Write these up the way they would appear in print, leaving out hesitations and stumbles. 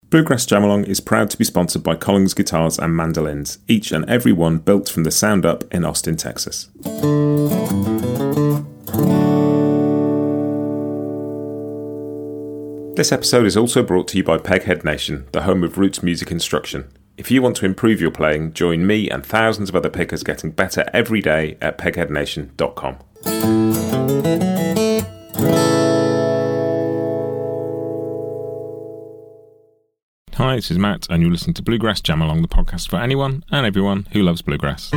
Bluegrass Jamalong is proud to be sponsored by Collings Guitars and Mandolins, each and every one built from the sound up in Austin, Texas. This episode is also brought to you by Peghead Nation, the home of roots music instruction. If you want to improve your playing, join me and thousands of other pickers getting better every day at pegheadnation.com. Hi, this is Matt, and you're listening to Bluegrass Jamalong, the podcast for anyone and everyone who loves bluegrass.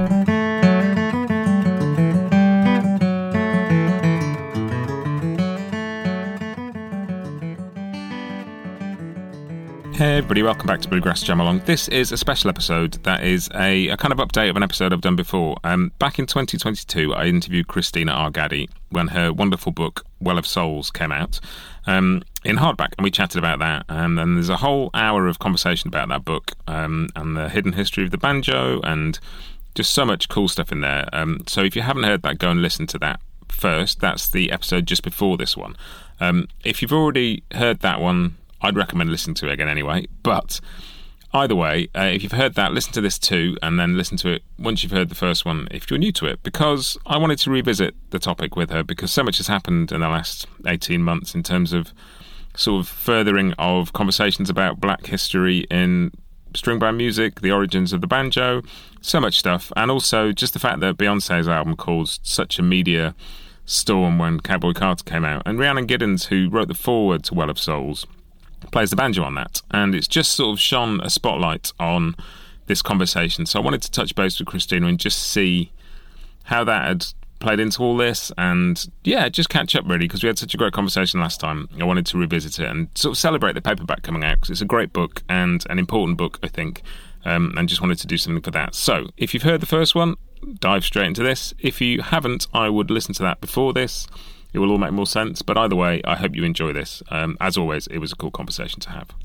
Hey everybody, welcome back to Bluegrass Jamalong. This is a special episode that is a kind of update of an episode I've done before. Back in 2022, I interviewed Christina R. Gaddy when her wonderful book, Well of Souls, came out in hardback, and we chatted about that. And there's a whole hour of conversation about that book and the hidden history of the banjo and just so much cool stuff in there. So if you haven't heard that, go and listen to that first. That's the episode just before this one. If you've already heard that one, I'd recommend listening to it again anyway. But either way, if you've heard that, listen to this too, and then listen to it once you've heard the first one if you're new to it, because I wanted to revisit the topic with her, because so much has happened in the last 18 months in terms of sort of furthering of conversations about black history in string band music, the origins of the banjo, so much stuff, and also just the fact that Beyonce's album caused such a media storm when Cowboy Carter came out, and Rhiannon Giddens, who wrote the foreword to Well of Souls, plays the banjo on that, and it's just sort of shone a spotlight on this conversation. So I wanted to touch base with Christina and just see how that had played into all this, and yeah, just catch up really, because we had such a great conversation last time. I wanted to revisit it and sort of celebrate the paperback coming out, because it's a great book and an important book, I think, and just wanted to do something for that. So if you've heard the first one, dive straight into this. If you haven't, I would listen to that before this. It will all make more sense, but either way, I hope you enjoy this. As always, it was a cool conversation to have.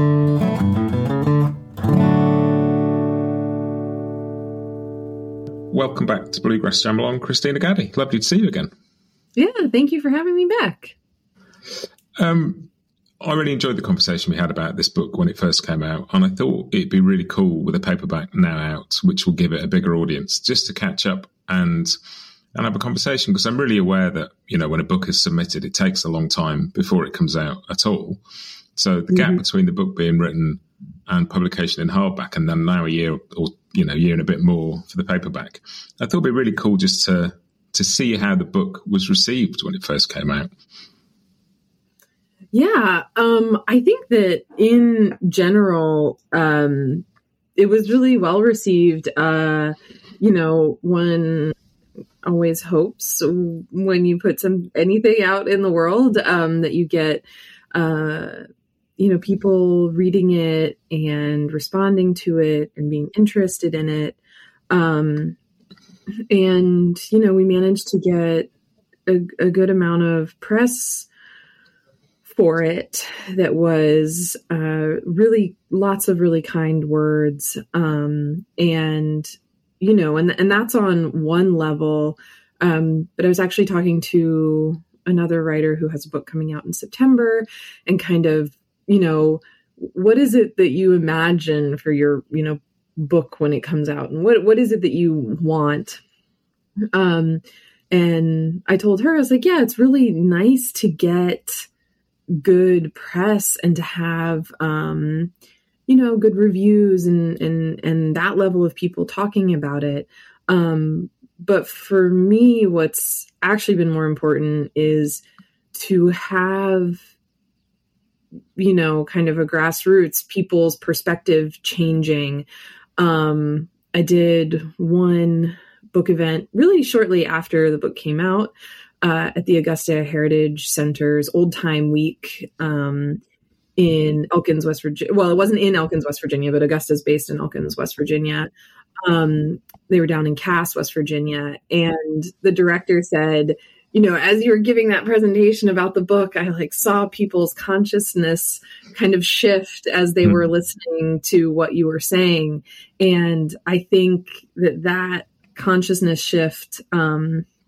Welcome back to Bluegrass Jamalong, Christina Gaddy. Lovely to see you again. Yeah, thank you for having me back. I really enjoyed the conversation we had about this book when it first came out, and I thought it'd be really cool with a paperback now out, which will give it a bigger audience, just to catch up and have a conversation, because I'm really aware that, you know, when a book is submitted, it takes a long time before it comes out at all. So the gap between the book being written and publication in hardback, and then now a year or, you know, year and a bit more for the paperback, I thought it'd be really cool just to see how the book was received when it first came out. Yeah, I think that in general, it was really well received. You know, one always hopes when you put anything out in the world that you get you know, people reading it and responding to it and being interested in it, and you know, we managed to get a good amount of press for it that was really lots of really kind words, and you know, and that's on one level. But I was actually talking to another writer who has a book coming out in September, and kind of, you know, what is it that you imagine for your, you know, book when it comes out, and what is it that you want? And I told her, I was like, yeah, it's really nice to get good press and to have, you know, good reviews and that level of people talking about it. But for me, what's actually been more important is to have, you know, kind of a grassroots, people's perspective changing. I did one book event really shortly after the book came out at the Augusta Heritage Center's Old Time Week in Elkins, West Virginia. Well, it wasn't in Elkins, West Virginia, but Augusta's based in Elkins, West Virginia. They were down in Cass, West Virginia. And the director said, you know, as you were giving that presentation about the book, I like saw people's consciousness kind of shift as they were listening to what you were saying. And I think that consciousness shift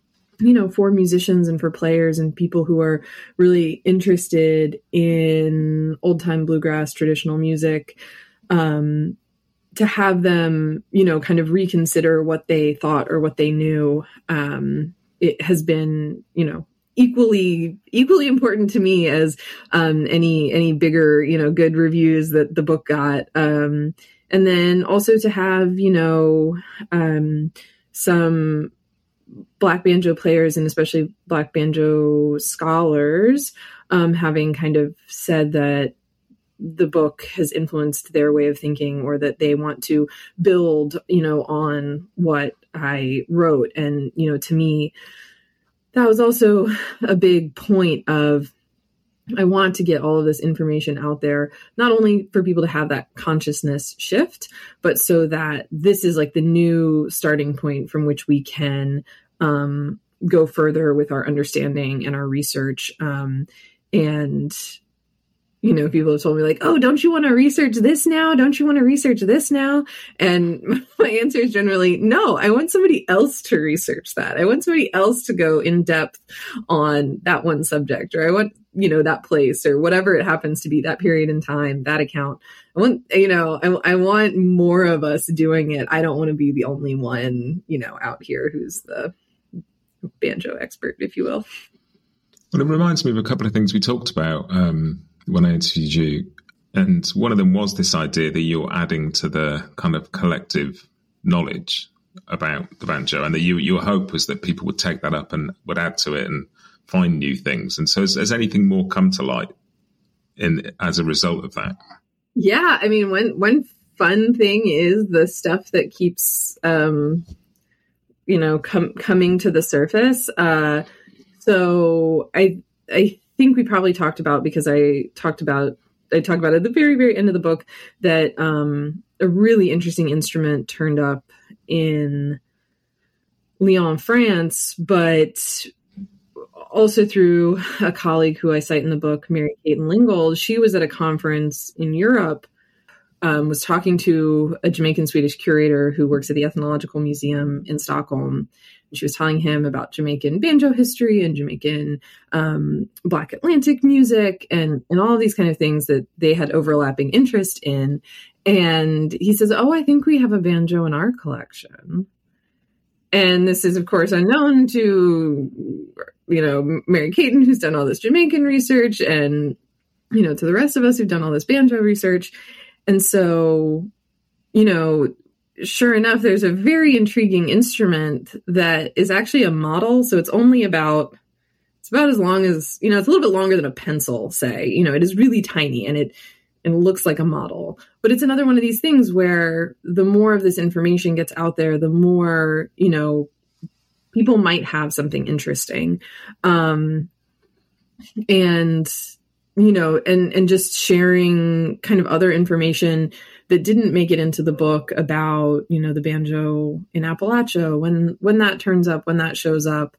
for musicians and for players and people who are really interested in old time bluegrass, traditional music, to have them, kind of reconsider what they thought or what they knew. It has been, equally important to me as any bigger, good reviews that the book got. And then also to have, some Black banjo players and especially Black banjo scholars having kind of said that the book has influenced their way of thinking, or that they want to build, on what I wrote. And, to me, that was also a big point of, I want to get all of this information out there, not only for people to have that consciousness shift, but so that this is like the new starting point from which we can go further with our understanding and our research. And people have told me like, oh, don't you want to research this now? Don't you want to research this now? And my answer is generally, no, I want somebody else to research that. I want somebody else to go in depth on that one subject, or I want, that place or whatever it happens to be, that period in time, that account. I want, I want more of us doing it. I don't want to be the only one, out here who's the banjo expert, if you will. Well, it reminds me of a couple of things we talked about when I interviewed you, and one of them was this idea that you're adding to the kind of collective knowledge about the banjo, and that your hope was that people would take that up and would add to it and find new things. And so has anything more come to light as a result of that? Yeah, I mean, one fun thing is the stuff that keeps coming to the surface. So I think we probably talked about, because I talked about at the very, very end of the book, that a really interesting instrument turned up in Lyon, France, but also through a colleague who I cite in the book, Mary Caton Lingold. She was at a conference in Europe, was talking to a Jamaican Swedish curator who works at the Ethnological Museum in Stockholm. She was telling him about Jamaican banjo history and Jamaican Black Atlantic music and all of these kind of things that they had overlapping interest in. And he says, oh, I think we have a banjo in our collection. And this is, of course, unknown to, Mary Caton, who's done all this Jamaican research, and, to the rest of us who've done all this banjo research. And so, sure enough, there's a very intriguing instrument that is actually a model. So it's about as long as, it's a little bit longer than a pencil, say, it is really tiny, and it looks like a model. But it's another one of these things where the more of this information gets out there, the more, people might have something interesting. And just sharing kind of other information that didn't make it into the book about, the banjo in Appalachia, when that turns up, when that shows up,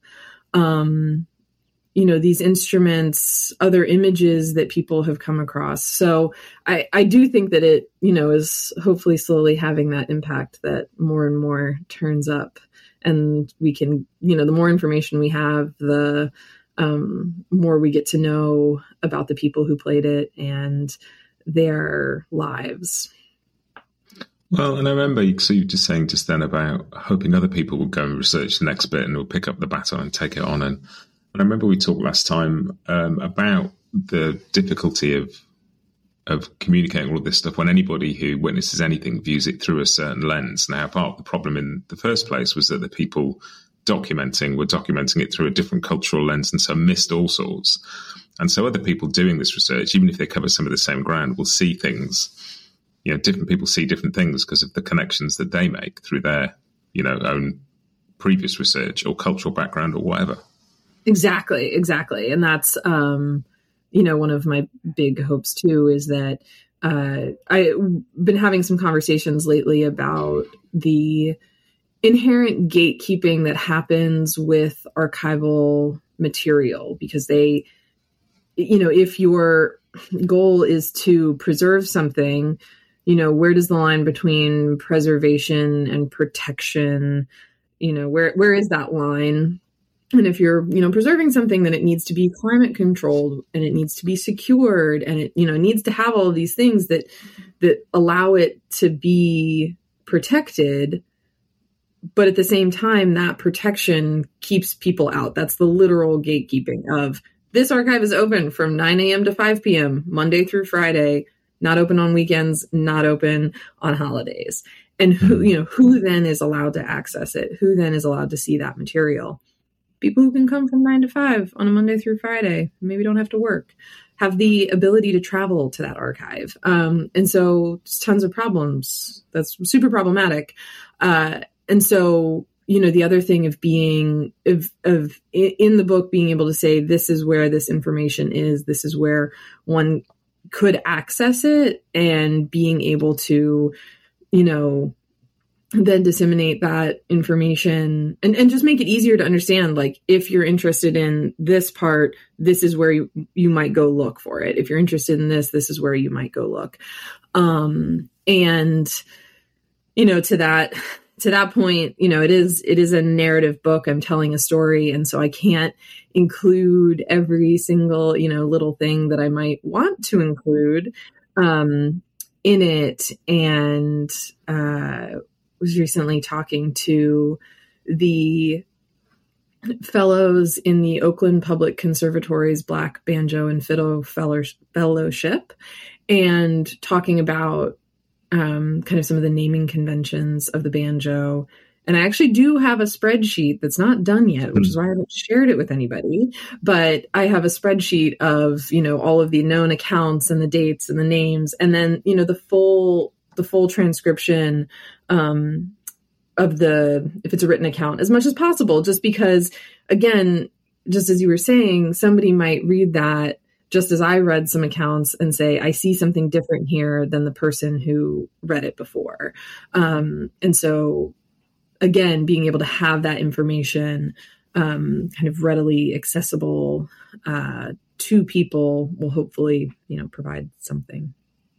these instruments, other images that people have come across. So I do think that it, is hopefully slowly having that impact, that more and more turns up, and we can, the more information we have, the more we get to know about the people who played it and their lives. Well, and I remember you just saying just then about hoping other people would go and research the next bit and will pick up the baton and take it on. And I remember we talked last time about the difficulty of communicating all of this stuff when anybody who witnesses anything views it through a certain lens. Now, part of the problem in the first place was that the people were documenting it through a different cultural lens, and so missed all sorts. And so other people doing this research, even if they cover some of the same ground, will see things. Different people see different things because of the connections that they make through their, own previous research or cultural background or whatever. Exactly. And that's, one of my big hopes too, is that I've been having some conversations lately about the inherent gatekeeping that happens with archival material, because they, if your goal is to preserve something, where does the line between preservation and protection, where is that line? And if you're, preserving something, then it needs to be climate controlled and it needs to be secured and it, needs to have all of these things that allow it to be protected. But at the same time, that protection keeps people out. That's the literal gatekeeping of this archive is open from 9 a.m. to 5 p.m., Monday through Friday, not open on weekends, not open on holidays. And who then is allowed to access it? Who then is allowed to see that material? People who can come from 9 to 5 on a Monday through Friday, maybe don't have to work, have the ability to travel to that archive. And so just tons of problems. That's super problematic. And so, the other thing of being in the book, being able to say, this is where this information is, this is where one could access it, and being able to, then disseminate that information and just make it easier to understand. Like, if you're interested in this part, this is where you might go look for it. If you're interested in this is where you might go look. And, to that point, it is a narrative book. I'm telling a story. And so I can't include every single, little thing that I might want to include, in it. And, was recently talking to the fellows in the Oakland Public Conservatory's Black Banjo and Fiddle Fellowship, and talking about kind of some of the naming conventions of the banjo. And I actually do have a spreadsheet that's not done yet, which is why I haven't shared it with anybody. But I have a spreadsheet of, all of the known accounts and the dates and the names, and then, the full transcription of if it's a written account, as much as possible, just because, again, just as you were saying, somebody might read that just as I read some accounts and say, I see something different here than the person who read it before. And so, again, being able to have that information kind of readily accessible to people will hopefully, provide something.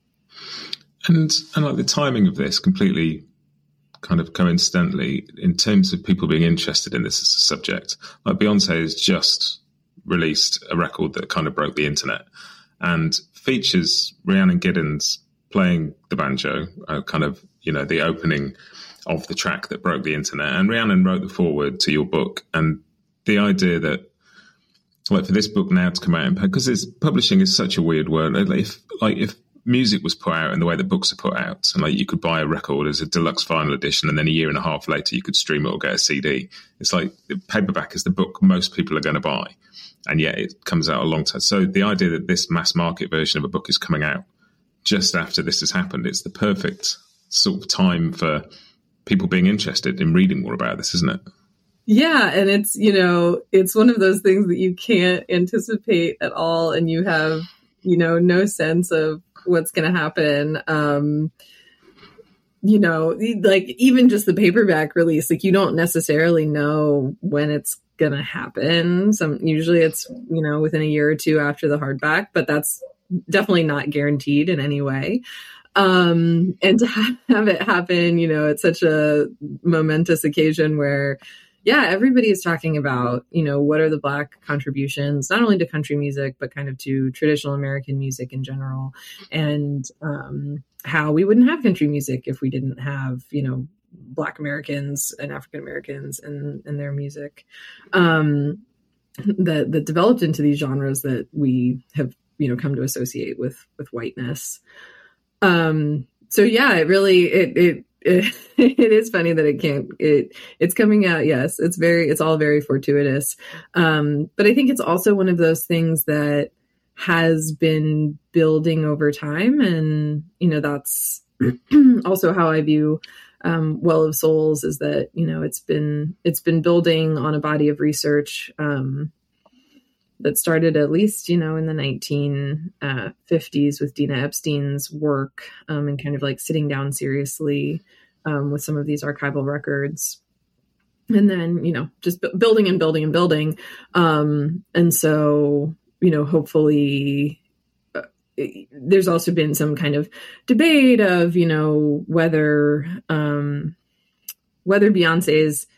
And like the timing of this, completely kind of coincidentally, in terms of people being interested in this as a subject, like Beyonce has just released a record that kind of broke the internet and features Rhiannon Giddens playing the banjo, kind of, the opening of the track that broke the internet. And Rhiannon wrote the foreword to your book. And the idea that, like, for this book now to come out, because publishing is such a weird word. If music was put out in the way that books are put out, and like you could buy a record as a deluxe vinyl edition, and then a year and a half later you could stream it or get a CD. It's like the paperback is the book most people are going to buy, and yet it comes out a long time. So the idea that this mass market version of a book is coming out just after this has happened, it's the perfect sort of time for people being interested in reading more about this, isn't it? Yeah. And it's, it's one of those things that you can't anticipate at all. And you have, no sense of what's going to happen. Like even just the paperback release, like you don't necessarily know when it's going to happen. Usually it's, within a year or two after the hardback, but that's definitely not guaranteed in any way. And to have it happen, it's such a momentous occasion where, yeah, everybody is talking about, what are the Black contributions, not only to country music, but kind of to traditional American music in general, and how we wouldn't have country music if we didn't have, Black Americans and African Americans and their music that developed into these genres that we have, come to associate with whiteness. So yeah, it really, it is funny that it's coming out. Yes. It's all very fortuitous. But I think it's also one of those things that has been building over time. And, that's also how I view, Well of Souls, is that, it's been building on a body of research, that started at least, in the 1950s with Dina Epstein's work, and kind of like sitting down seriously with some of these archival records. And then, just building and building and building. And so, hopefully there's also been some kind of debate of, whether Beyonce's,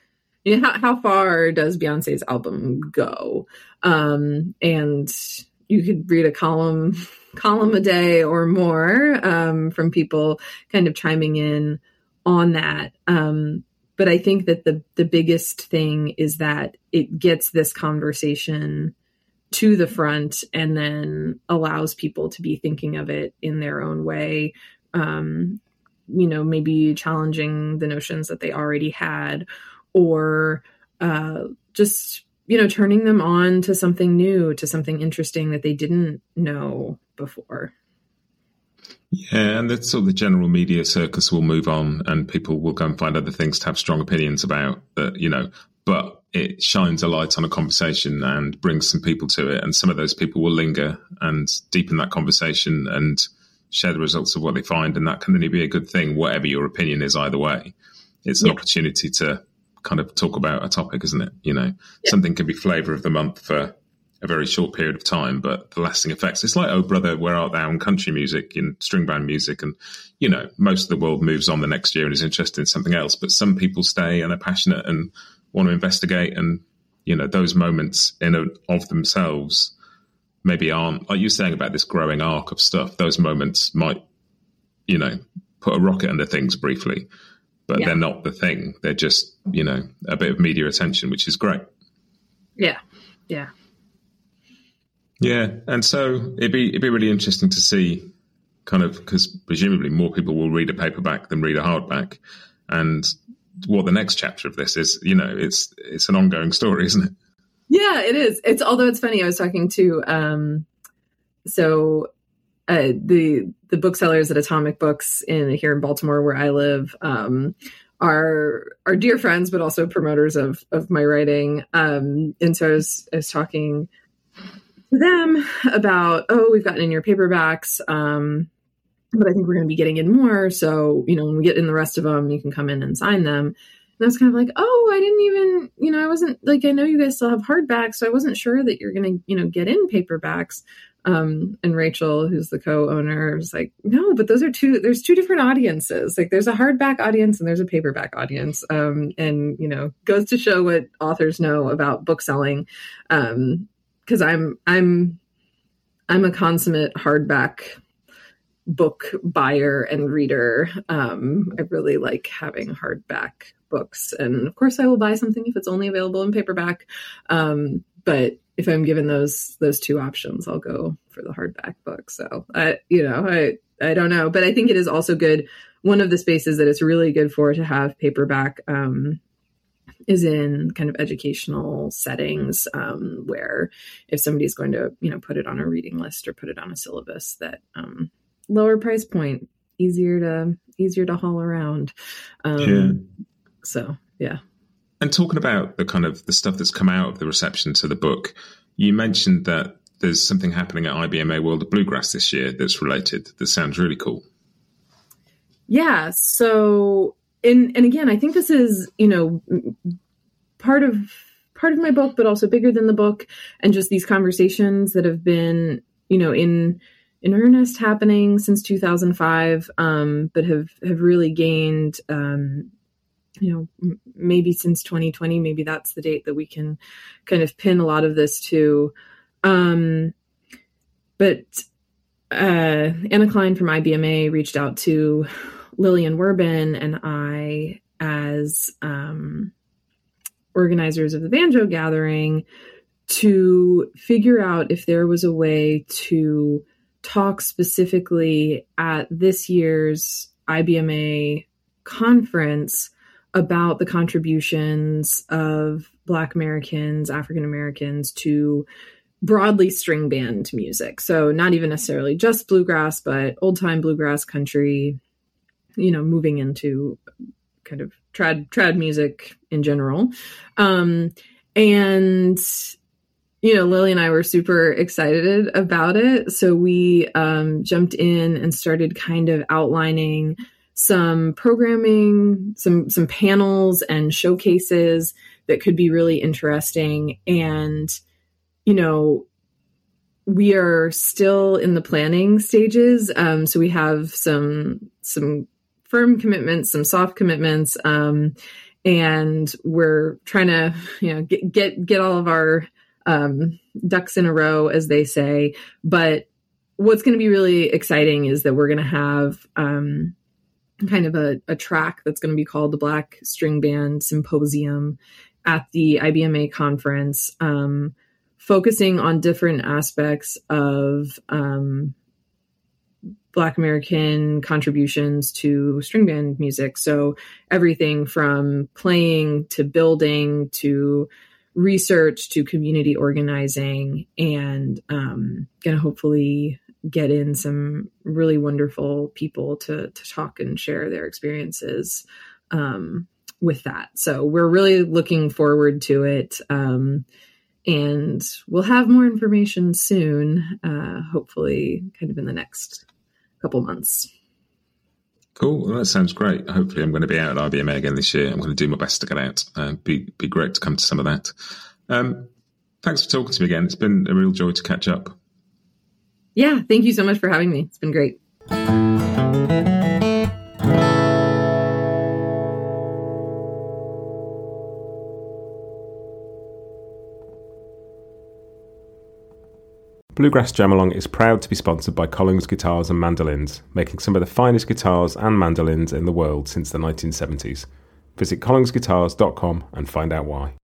you know, how far does Beyonce's album go? And you could read a column a day or more from people kind of chiming in on that. But I think that the biggest thing is that it gets this conversation to the front and then allows people to be thinking of it in their own way. You know, maybe challenging the notions that they already had, or just, you know, turning them on to something new, to something interesting that they didn't know before. Yeah, and that's sort of the general media circus will move on and people will go and find other things to have strong opinions about, that, you know, but it shines a light on a conversation and brings some people to it. And some of those people will linger and deepen that conversation and share the results of what they find. And that can only be a good thing, whatever your opinion is either way. It's an opportunity to kind of talk about a topic, isn't it? You know, something can be flavour of the month for a very short period of time, but the lasting effects, it's like, oh brother, where art thou in country music, in string band music, and, you know, most of the world moves on the next year and is interested in something else, but some people stay and are passionate and want to investigate, and, you know, those moments of themselves maybe aren't, like you're saying about this growing arc of stuff, those moments might, you know, put a rocket under things briefly, but they're not the thing. They're just, you know, a bit of media attention, which is great. Yeah. And so it'd be really interesting to see, kind of, because presumably more people will read a paperback than read a hardback, and what the next chapter of this is. You know, it's an ongoing story, isn't it? Yeah, it is. Although it's funny, I was talking to the booksellers at Atomic Books here in Baltimore, where I live, are dear friends, but also promoters of my writing. And so I was talking to them about, we've gotten in your paperbacks, but I think we're going to be getting in more. So, you know, when we get in the rest of them, you can come in and sign them. And I was kind of like, I didn't even, you know, I wasn't like, I know you guys still have hardbacks, so I wasn't sure that you're going to, you know, get in paperbacks. And Rachel, who's the co-owner, was like, no, but there's two different audiences. Like, there's a hardback audience and there's a paperback audience. And, you know, goes to show what authors know about bookselling. Cause I'm a consummate hardback book buyer and reader. I really like having hardback books, and of course I will buy something if it's only available in paperback. But if I'm given those two options, I'll go for the hardback book. So I don't know, but I think it is also good. One of the spaces that it's really good for to have paperback, is in kind of educational settings, where if somebody's going to, you know, put it on a reading list or put it on a syllabus, that, lower price point, easier to haul around. So, yeah. And talking about the kind of the stuff that's come out of the reception to the book, you mentioned that there's something happening at IBMA World of Bluegrass this year that's related. That sounds really cool. Yeah. So, and again, I think this is, you know, part of my book, but also bigger than the book, and just these conversations that have been, you know, in earnest happening since 2005, but have really gained, you know, maybe since 2020, maybe that's the date that we can kind of pin a lot of this to. But Anna Klein from IBMA reached out to Lillian Werbin and I as organizers of the Banjo Gathering to figure out if there was a way to talk specifically at this year's IBMA conference about the contributions of Black Americans, African Americans to broadly string band music. So not even necessarily just bluegrass, but old time bluegrass, country, you know, moving into kind of trad music in general. And, you know, Lily and I were super excited about it. So we jumped in and started kind of outlining some programming, some panels and showcases that could be really interesting. And, you know, we are still in the planning stages. So we have some firm commitments, some soft commitments. And and we're trying to, get all of our ducks in a row, as they say. But what's going to be really exciting is that we're going to have kind of a track that's going to be called the Black String Band Symposium at the IBMA conference, focusing on different aspects of Black American contributions to string band music. So everything from playing to building to research to community organizing, and going to hopefully get in some really wonderful people to talk and share their experiences with that. So we're really looking forward to it. And we'll have more information soon, hopefully kind of in the next couple months. Cool. Well, that sounds great. Hopefully I'm going to be out at IBMA again this year. I'm going to do my best to get out. Be great to come to some of that. Thanks for talking to me again. It's been a real joy to catch up. Yeah, thank you so much for having me. It's been great. Bluegrass Jamalong is proud to be sponsored by Collings Guitars and Mandolins, making some of the finest guitars and mandolins in the world since the 1970s. Visit collingsguitars.com and find out why.